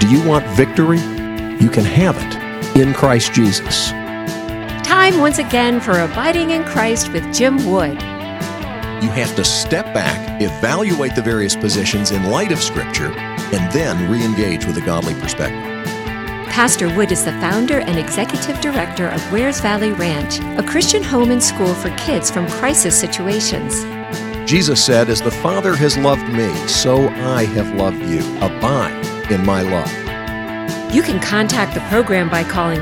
Do you want victory? You can have it in Christ Jesus. Time once again for Abiding in Christ with Jim Wood. You have to step back, evaluate the various positions in light of Scripture, and then re-engage with a godly perspective. Pastor Wood is the founder and executive director of Wares Valley Ranch, a Christian home and school for kids from crisis situations. Jesus said, "As the Father has loved me, so I have loved you. Abide in my love." You can contact the program by calling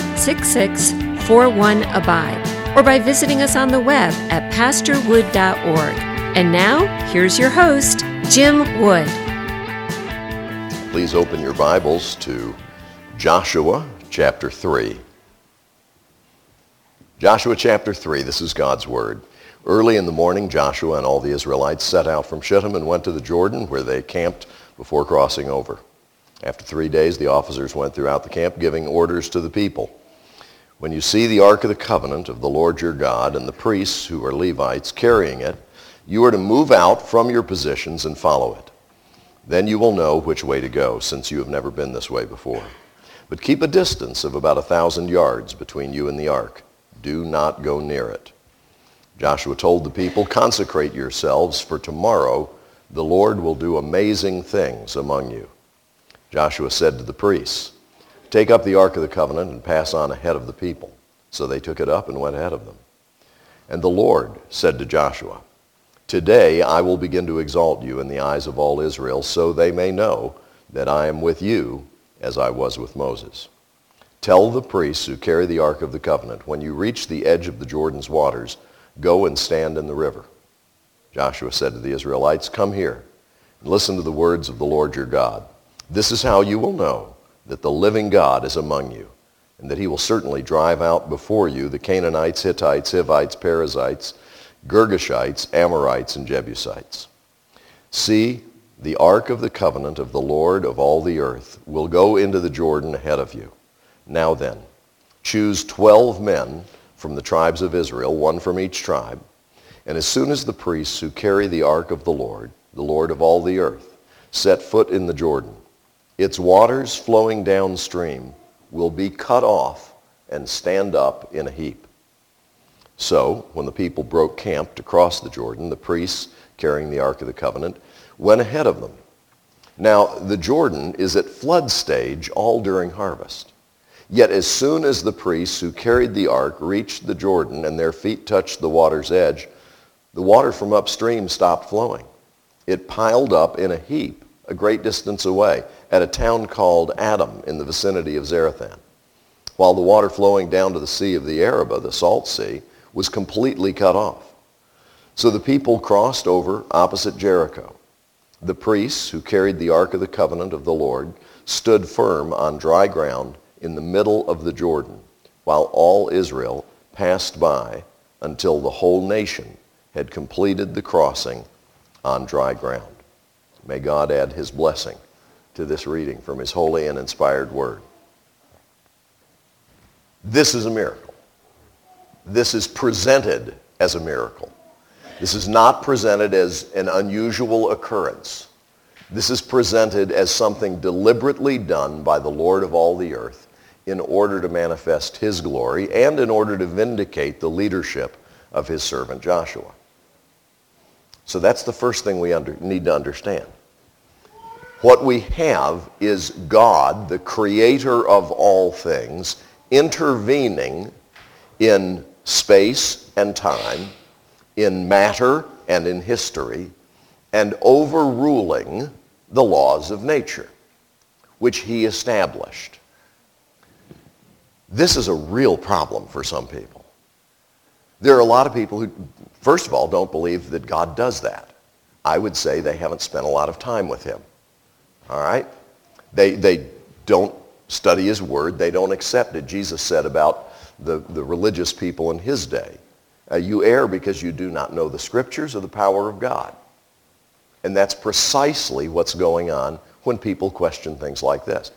866-41-ABIDE or by visiting us on the web at pastorwood.org. And now, here's your host, Jim Wood. Please open your Bibles to Joshua chapter 3. Joshua chapter 3, this is God's Word. Early in the morning, Joshua and all the Israelites set out from Shittim and went to the Jordan, where they camped before crossing over. After 3 days, the officers went throughout the camp, giving orders to the people. "When you see the Ark of the Covenant of the Lord your God and the priests, who are Levites, carrying it, you are to move out from your positions and follow it. Then you will know which way to go, since you have never been this way before. But keep a distance of about 1,000 yards between you and the ark. Do not go near it." Joshua told the people, "Consecrate yourselves, for tomorrow the Lord will do amazing things among you." Joshua said to the priests, "Take up the Ark of the Covenant and pass on ahead of the people." So they took it up and went ahead of them. And the Lord said to Joshua, "Today I will begin to exalt you in the eyes of all Israel, so they may know that I am with you as I was with Moses. Tell the priests who carry the Ark of the Covenant, when you reach the edge of the Jordan's waters, go and stand in the river." Joshua said to the Israelites, "Come here and listen to the words of the Lord your God. This is how you will know that the living God is among you, and that he will certainly drive out before you the Canaanites, Hittites, Hivites, Perizzites, Girgashites, Amorites, and Jebusites. See, the Ark of the Covenant of the Lord of all the earth will go into the Jordan ahead of you. Now then, choose 12 men from the tribes of Israel, one from each tribe, and as soon as the priests who carry the Ark of the Lord of all the earth, set foot in the Jordan, its waters flowing downstream will be cut off and stand up in a heap." So, when the people broke camp to cross the Jordan, the priests carrying the Ark of the Covenant went ahead of them. Now, the Jordan is at flood stage all during harvest. Yet as soon as the priests who carried the ark reached the Jordan and their feet touched the water's edge, the water from upstream stopped flowing. It piled up in a heap a great distance away at a town called Adam in the vicinity of Zarethan, while the water flowing down to the Sea of the Arabah, the Salt Sea, was completely cut off. So the people crossed over opposite Jericho. The priests who carried the Ark of the Covenant of the Lord stood firm on dry ground in the middle of the Jordan, while all Israel passed by until the whole nation had completed the crossing on dry ground. May God add his blessing to this reading from his holy and inspired word. This is a miracle. This is presented as a miracle. This is not presented as an unusual occurrence. This is presented as something deliberately done by the Lord of all the earth in order to manifest his glory and in order to vindicate the leadership of his servant Joshua. So that's the first thing we need to understand. What we have is God, the creator of all things, intervening in space and time, in matter and in history, and overruling the laws of nature, which he established. This is a real problem for some people. There are a lot of people who, first of all, don't believe that God does that. I would say they haven't spent a lot of time with him. All right? They don't study his word. They don't accept it. Jesus said about the religious people in his day, you err because you do not know the scriptures or the power of God. And that's precisely what's going on when people question things like this.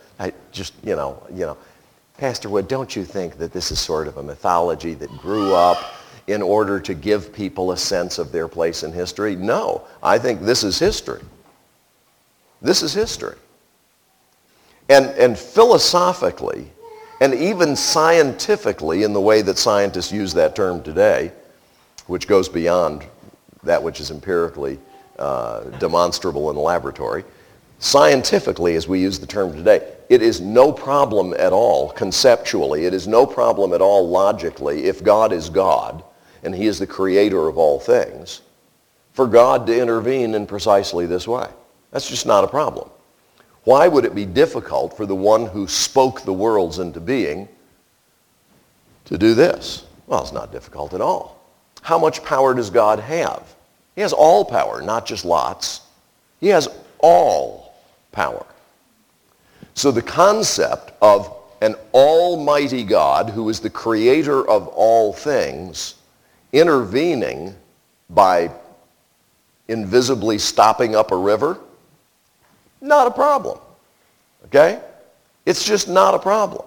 Pastor Wood, don't you think that this is sort of a mythology that grew up in order to give people a sense of their place in history? No, I think this is history. This is history. And philosophically, and even scientifically, in the way that scientists use that term today, which goes beyond that which is empirically demonstrable in the laboratory, scientifically, as we use the term today, it is no problem at all conceptually, it is no problem at all logically, if God is God and he is the creator of all things, for God to intervene in precisely this way. That's just not a problem. Why would it be difficult for the one who spoke the worlds into being to do this? Well, it's not difficult at all. How much power does God have? He has all power, not just lots. He has all power. So the concept of an almighty God who is the creator of all things intervening by invisibly stopping up a river, not a problem. Okay? It's just not a problem.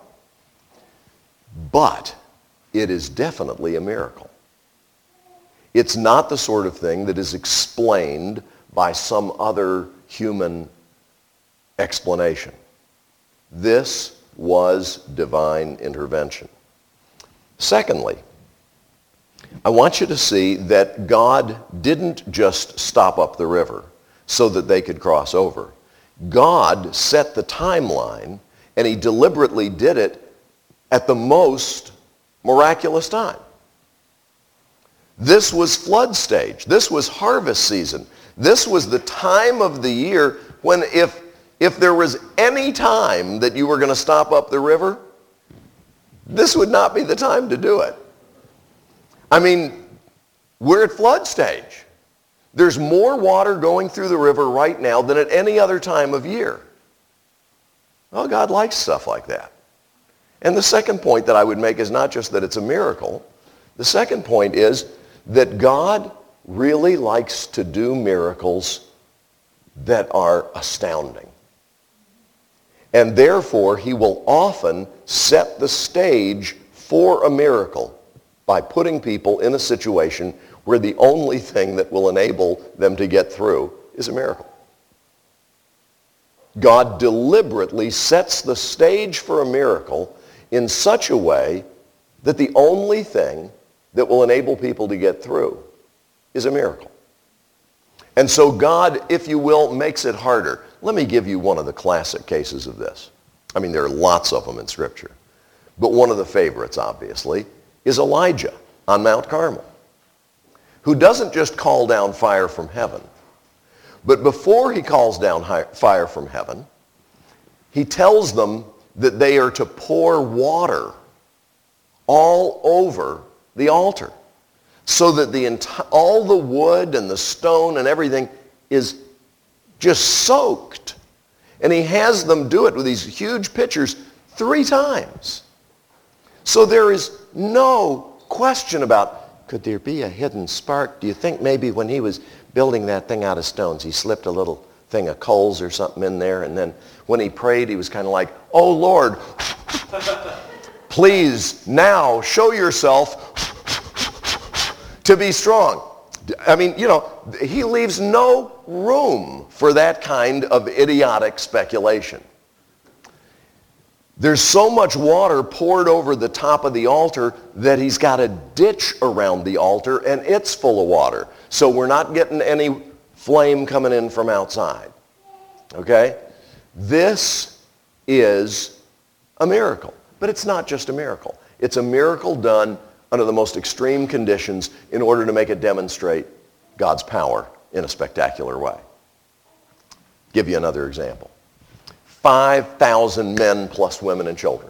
But it is definitely a miracle. It's not the sort of thing that is explained by some other human explanation. This was divine intervention. Secondly, I want you to see that God didn't just stop up the river so that they could cross over. God set the timeline, and he deliberately did it at the most miraculous time. This was flood stage. This was harvest season. This was the time of the year when if there was any time that you were going to stop up the river, this would not be the time to do it. I mean, we're at flood stage. There's more water going through the river right now than at any other time of year. Well, God likes stuff like that. And the second point that I would make is not just that it's a miracle. The second point is that God really likes to do miracles that are astounding. And therefore, he will often set the stage for a miracle by putting people in a situation where the only thing that will enable them to get through is a miracle. God deliberately sets the stage for a miracle in such a way that the only thing that will enable people to get through is a miracle. And so God, if you will, makes it harder. Let me give you one of the classic cases of this. I mean, there are lots of them in Scripture. But one of the favorites, obviously, is Elijah on Mount Carmel, who doesn't just call down fire from heaven, but before he calls down fire from heaven, he tells them that they are to pour water all over the altar so that all the wood and the stone and everything is just soaked. And he has them do it with these huge pitchers 3 times. So there is no question about, could there be a hidden spark? Do you think maybe when he was building that thing out of stones, he slipped a little thing of coals or something in there, and then when he prayed, he was kind of like, oh Lord, please now show yourself to be strong. I mean, you know, he leaves no room for that kind of idiotic speculation. There's so much water poured over the top of the altar that he's got a ditch around the altar and it's full of water. So we're not getting any flame coming in from outside. Okay? This is a miracle. But it's not just a miracle. It's a miracle done under the most extreme conditions in order to make it demonstrate God's power in a spectacular way. Give you another example. 5,000 men plus women and children.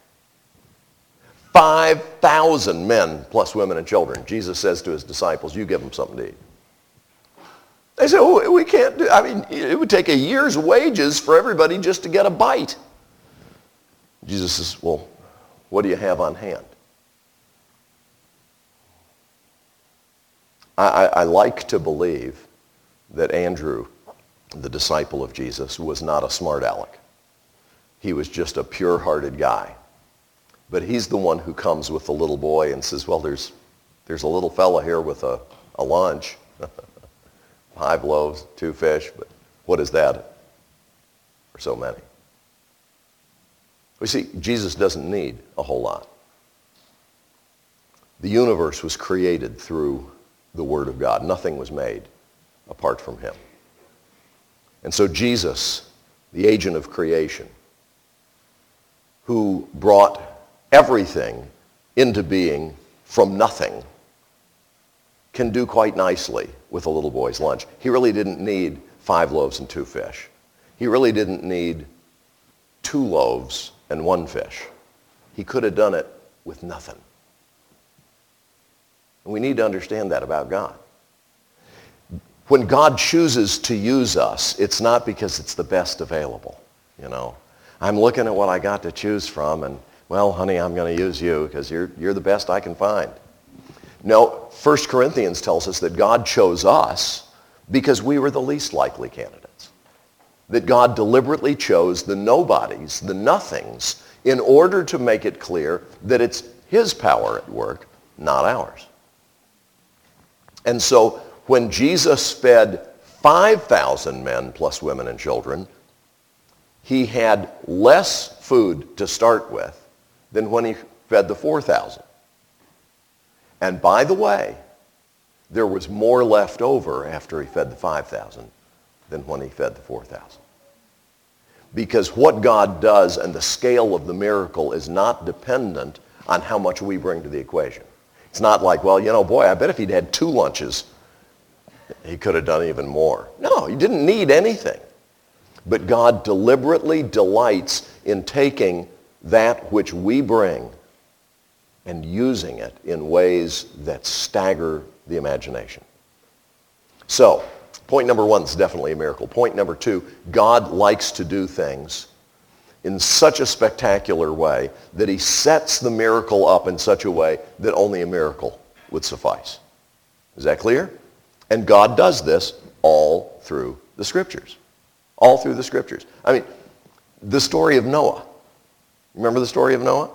5,000 men plus women and children. Jesus says to his disciples, you give them something to eat. They say, oh, we can't do, I mean, it would take a year's wages for everybody just to get a bite. Jesus says, well, what do you have on hand? I like to believe that Andrew, the disciple of Jesus, was not a smart aleck. He was just a pure-hearted guy. But he's the one who comes with the little boy and says, well, there's a little fella here with a lunch. 5 loaves, 2 fish, but what is that for so many? We see, Jesus doesn't need a whole lot. The universe was created through the Word of God. Nothing was made apart from him. And so Jesus, the agent of creation, who brought everything into being from nothing, can do quite nicely with a little boy's lunch. He really didn't need 5 loaves and 2 fish. He really didn't need 2 loaves and 1 fish. He could have done it with nothing. And we need to understand that about God. When God chooses to use us, it's not because it's the best available, you know. I'm looking at what I got to choose from, and, well, honey, I'm going to use you because you're the best I can find. No, 1 Corinthians tells us that God chose us because we were the least likely candidates. That God deliberately chose the nobodies, the nothings, in order to make it clear that it's his power at work, not ours. And so when Jesus fed 5,000 men plus women and children, he had less food to start with than when he fed the 4,000. And by the way, there was more left over after he fed the 5,000 than when he fed the 4,000. Because what God does and the scale of the miracle is not dependent on how much we bring to the equation. It's not like, well, you know, boy, I bet if he'd had 2 lunches, he could have done even more. No, he didn't need anything. But God deliberately delights in taking that which we bring and using it in ways that stagger the imagination. So, point number 1 is definitely a miracle. Point number 2, God likes to do things in such a spectacular way that he sets the miracle up in such a way that only a miracle would suffice. Is that clear? And God does this all through the Scriptures. All through the Scriptures. I mean, the story of Noah. Remember the story of Noah?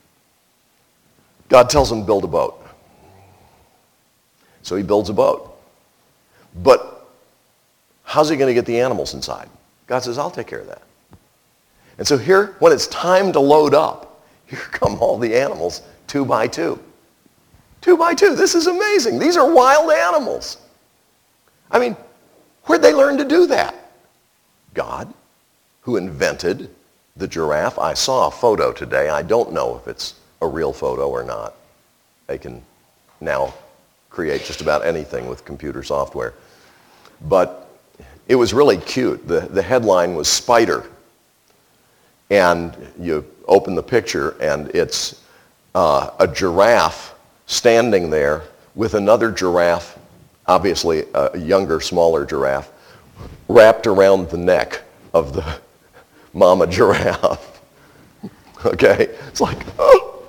God tells him to build a boat. So he builds a boat. But how's he going to get the animals inside? God says, I'll take care of that. And so here, when it's time to load up, here come all the animals, 2 by 2. 2 by 2. This is amazing. These are wild animals. I mean, where'd they learn to do that? God, who invented the giraffe. I saw a photo today. I don't know if it's a real photo or not. They can now create just about anything with computer software. But it was really cute. The headline was Spider. And you open the picture and it's a giraffe standing there with another giraffe, obviously a younger, smaller giraffe, wrapped around the neck of the mama giraffe. Okay? It's like, oh!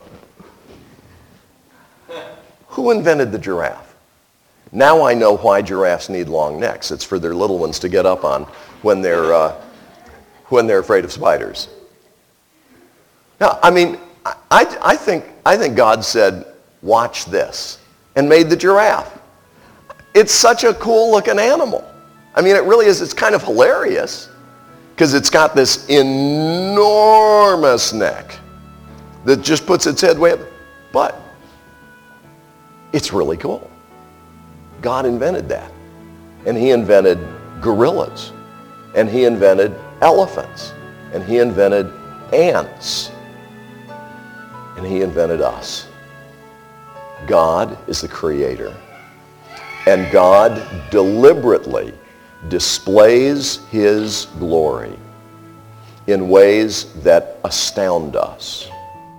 Who invented the giraffe? Now I know why giraffes need long necks. It's for their little ones to get up on when they're afraid of spiders. Now, I mean, I think God said, watch this, and made the giraffe. It's such a cool-looking animal. I mean, it really is. It's kind of hilarious because it's got this enormous neck that just puts its head way up. But it's really cool. God invented that. And he invented gorillas. And he invented elephants. And he invented ants. And he invented us. God is the creator. And God deliberately displays his glory in ways that astound us.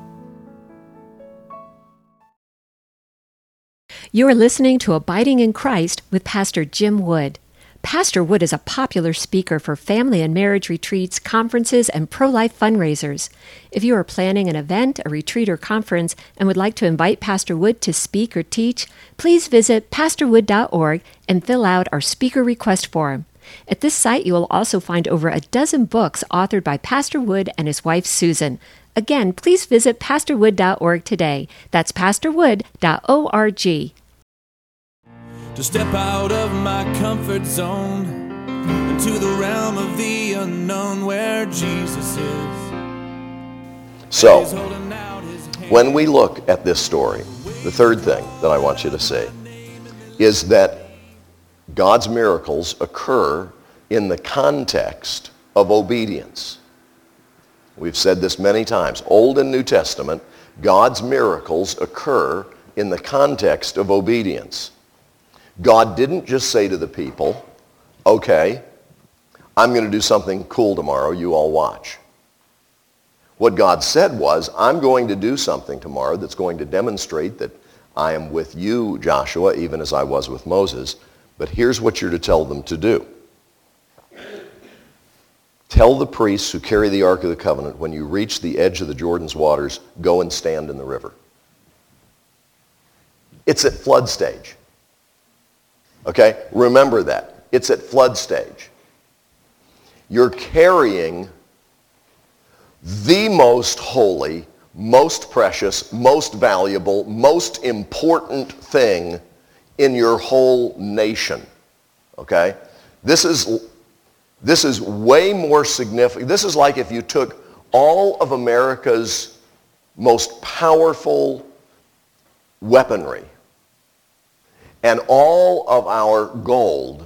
You are listening to Abiding in Christ with Pastor Jim Wood. Pastor Wood is a popular speaker for family and marriage retreats, conferences, and pro-life fundraisers. If you are planning an event, a retreat, or conference and would like to invite Pastor Wood to speak or teach, please visit pastorwood.org and fill out our speaker request form. At this site, you will also find over a dozen books authored by Pastor Wood and his wife, Susan. Again, please visit pastorwood.org today. That's pastorwood.org. To step out of my comfort zone into the realm of the unknown where Jesus is. So, when we look at this story, the third thing that I want you to see is that God's miracles occur in the context of obedience. We've said this many times. Old and New Testament, God's miracles occur in the context of obedience. God didn't just say to the people, okay, I'm going to do something cool tomorrow, you all watch. What God said was, I'm going to do something tomorrow that's going to demonstrate that I am with you, Joshua, even as I was with Moses, but here's what you're to tell them to do. Tell the priests who carry the Ark of the Covenant, when you reach the edge of the Jordan's waters, go and stand in the river. It's at flood stage. Okay? Remember that. It's at flood stage. You're carrying the most holy, most precious, most valuable, most important thing in your whole nation. Okay? This is way more significant. This is like if you took all of America's most powerful weaponry and all of our gold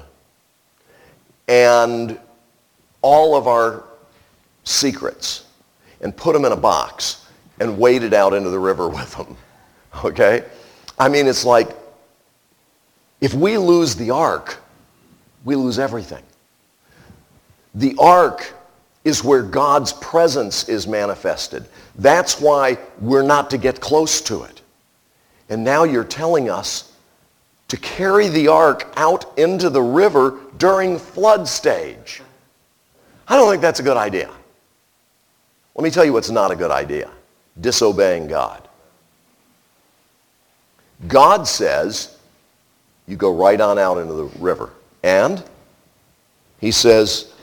and all of our secrets and put them in a box and waded out into the river with them. Okay? I mean, it's like, if we lose the ark, we lose everything. The ark is where God's presence is manifested. That's why we're not to get close to it. And now you're telling us to carry the ark out into the river during flood stage. I don't think that's a good idea. Let me tell you what's not a good idea. Disobeying God. God says, you go right on out into the river. And he says,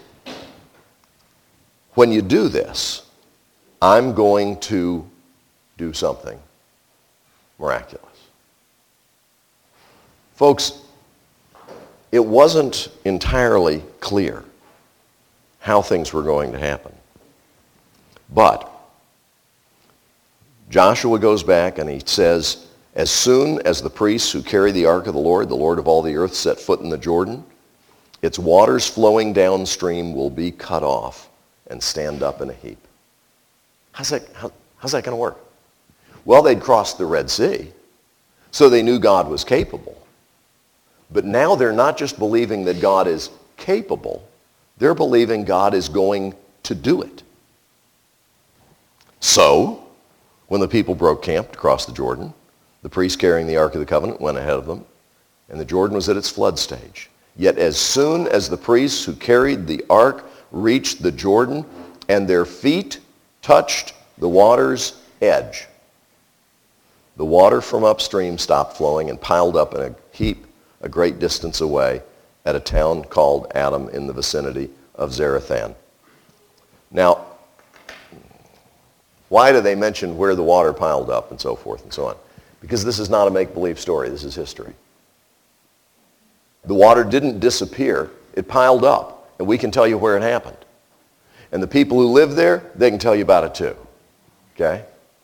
when you do this, I'm going to do something miraculous. Folks, it wasn't entirely clear how things were going to happen. But Joshua goes back and he says, as soon as the priests who carry the ark of the Lord of all the earth, set foot in the Jordan, its waters flowing downstream will be cut off and stand up in a heap. How's that going to work? Well, they'd crossed the Red Sea, so they knew God was capable. But now they're not just believing that God is capable, they're believing God is going to do it. So, when the people broke camp to cross the Jordan, the priests carrying the Ark of the Covenant went ahead of them, and the Jordan was at its flood stage. Yet as soon as the priests who carried the ark reached the Jordan and their feet touched the water's edge, the water from upstream stopped flowing and piled up in a heap a great distance away at a town called Adam in the vicinity of Zarethan. Now, why do they mention where the water piled up and so forth and so on? Because this is not a make-believe story. This is history. The water didn't disappear. It piled up, and we can tell you where it happened. And the people who live there, they can tell you about it too. Okay?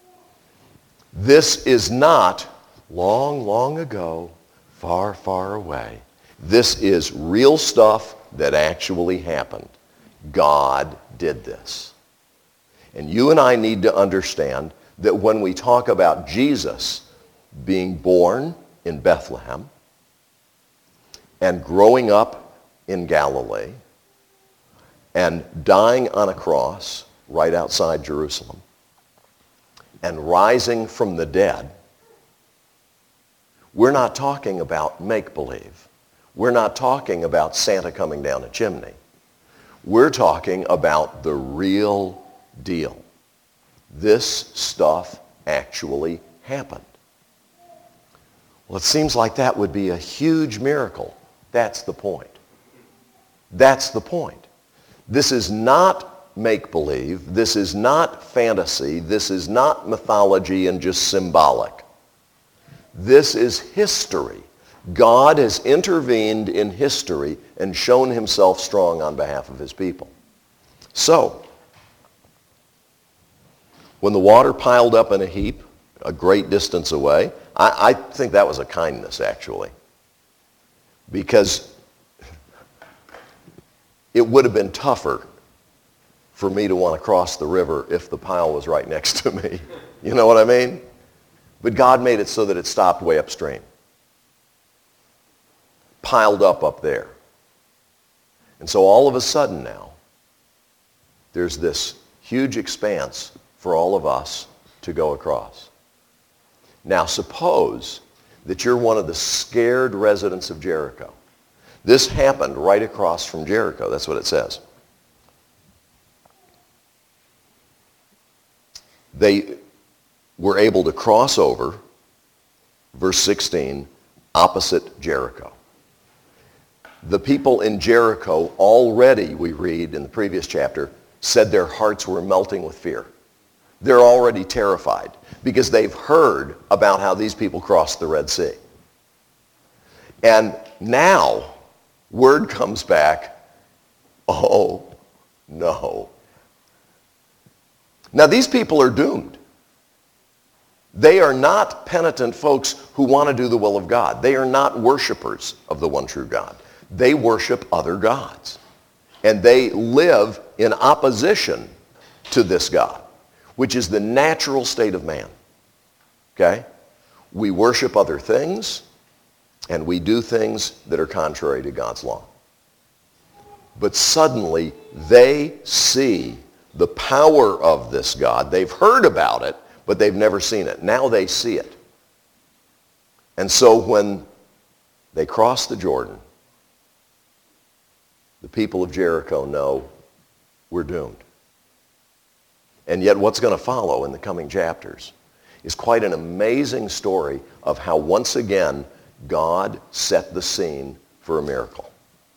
This is not long, long ago, far, far away. This is real stuff that actually happened. God did this. And you and I need to understand that when we talk about Jesus being born in Bethlehem and growing up in Galilee and dying on a cross right outside Jerusalem and rising from the dead, we're not talking about make-believe. We're not talking about Santa coming down a chimney. We're talking about the real deal. This stuff actually happened. Well, it seems like that would be a huge miracle. That's the point. That's the point. This is not make-believe. This is not fantasy. This is not mythology and just symbolic. This is history. God has intervened in history and shown himself strong on behalf of his people. So, When the water piled up in a heap a great distance away, I think that was a kindness, actually. Because it would have been tougher for me to want to cross the river if the pile was right next to me. You know what I mean? But God made it so that it stopped way upstream. Piled up there. And so all of a sudden now, there's this huge expanse for all of us to go across. Now suppose that you're one of the scared residents of Jericho. This happened right across from Jericho. That's what it says. They were able to cross over, verse 16, opposite Jericho. The people in Jericho already, we read in the previous chapter, said their hearts were melting with fear. They're already terrified because they've heard about how these people crossed the Red Sea. And now, word comes back, oh no. Now these people are doomed. They are not penitent folks who want to do the will of God. They are not worshipers of the one true God. They worship other gods. And they live in opposition to this God, which is the natural state of man. Okay? We worship other things, and we do things that are contrary to God's law. But suddenly, they see the power of this God. They've heard about it, but they've never seen it. Now they see it. And so when they cross the Jordan, the people of Jericho know we're doomed. And yet what's going to follow in the coming chapters is quite an amazing story of how once again God set the scene for a miracle.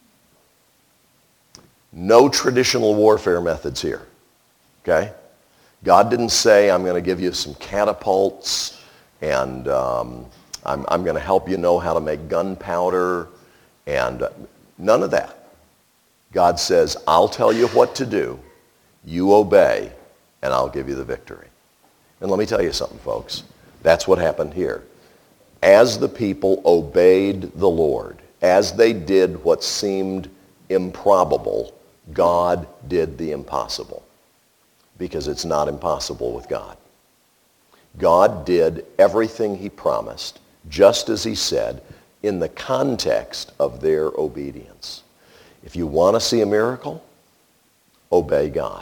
No traditional warfare methods here. Okay? God didn't say, I'm going to give you some catapults and I'm going to help you know how to make gunpowder and none of that. God says, I'll tell you what to do, you obey, and I'll give you the victory. And let me tell you something, folks. That's what happened here. As the people obeyed the Lord, as they did what seemed improbable, God did the impossible. Because it's not impossible with God. God did everything he promised, just as he said, in the context of their obedience. If you want to see a miracle, obey God.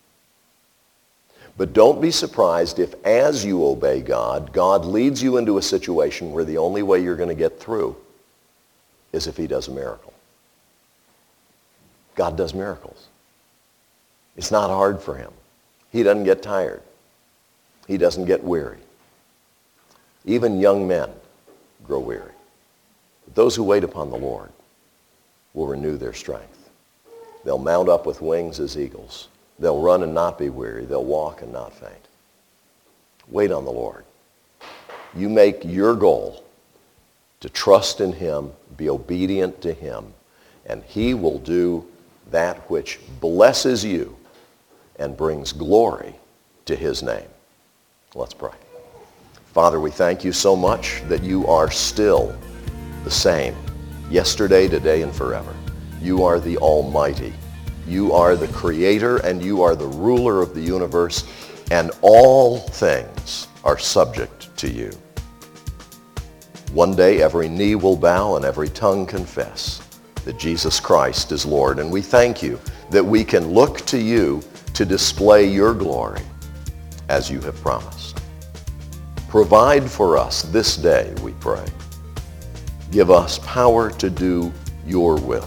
But don't be surprised if as you obey God, God leads you into a situation where the only way you're going to get through is if he does a miracle. God does miracles. It's not hard for him. He doesn't get tired. He doesn't get weary. Even young men grow weary. But those who wait upon the Lord will renew their strength. They'll mount up with wings as eagles. They'll run and not be weary. They'll walk and not faint. Wait on the Lord. You make your goal to trust in him, be obedient to him, and he will do that which blesses you and brings glory to his name. Let's pray. Father, we thank you so much that you are still the same, yesterday, today, and forever. You are the Almighty. You are the Creator, and you are the ruler of the universe, and all things are subject to you. One day every knee will bow and every tongue confess that Jesus Christ is Lord. And we thank you that we can look to you to display your glory as you have promised. Provide for us this day, we pray. Give us power to do your will.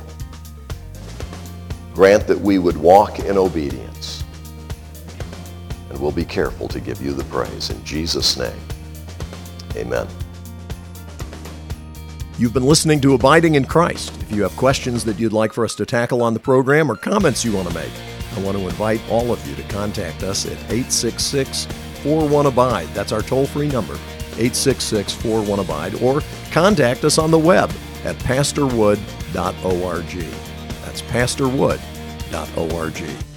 Grant that we would walk in obedience, and we'll be careful to give you the praise. In Jesus' name, amen. You've been listening to Abiding in Christ. If you have questions that you'd like for us to tackle on the program or comments you want to make, I want to invite all of you to contact us at 866-41-ABIDE. That's our toll-free number, 866-41-ABIDE, or contact us on the web at pastorwood.org. That's pastorwood.org.